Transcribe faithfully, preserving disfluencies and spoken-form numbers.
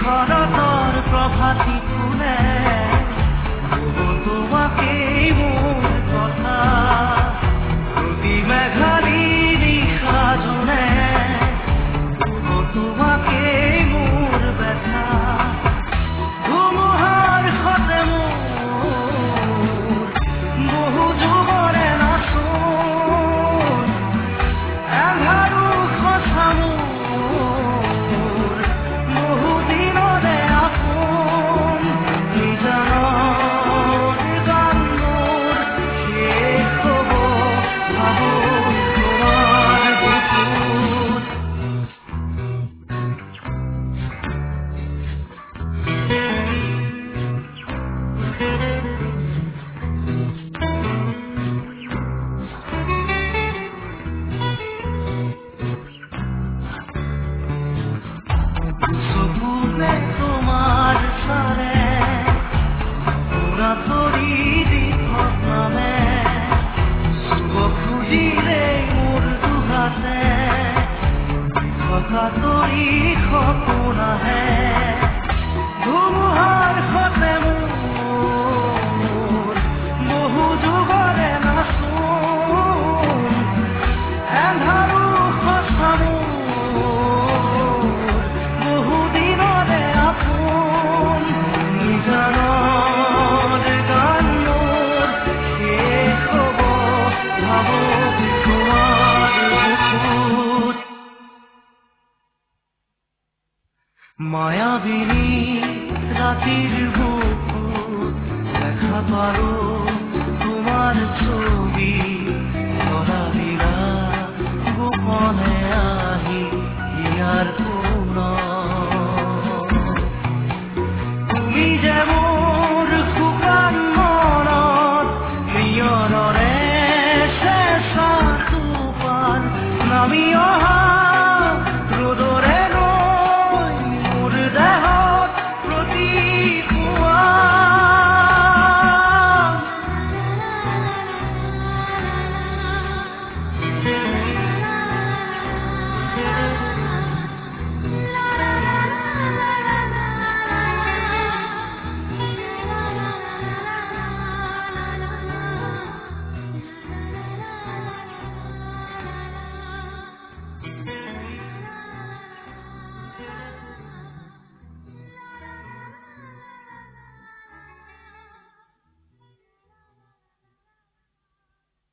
শৰতৰ প্ৰভাতী ফুলে কব তোমাকেই মোৰ কথা প্ৰতি মেঘালী নিশা জোনে কব তোমাকেই মোৰ ব্যথা ধুমুহাৰ সতে মোৰ বহু যুগৰে নাচোন এন্ধাৰো সঁচা মোৰ বহু দিনৰে আপোন নিজানৰ গান মোৰ শেষ হ'ব ভাবো তোমাৰ বুকুত চকুতে তোমাৰ চালে পুৰা তৰি দিশত নামে চুব খুজিলে মোৰ দুহাতে থকা তৰি সপোন আহে ধুমুহাৰ সতে মোৰ বহু যুগৰে নাচোন এন্ধাৰো সঁচা মোৰ বহু দিনৰে আপোন নিজানৰ গান মোৰ শেষ হ'ব ভাবো তোমাৰ বুকুত মায়াবিনী ৰাতিৰ বুকুত দেখা পাৰো তোমাৰ ছবি তৰালীৰা গোপনে আহি ইয়াৰ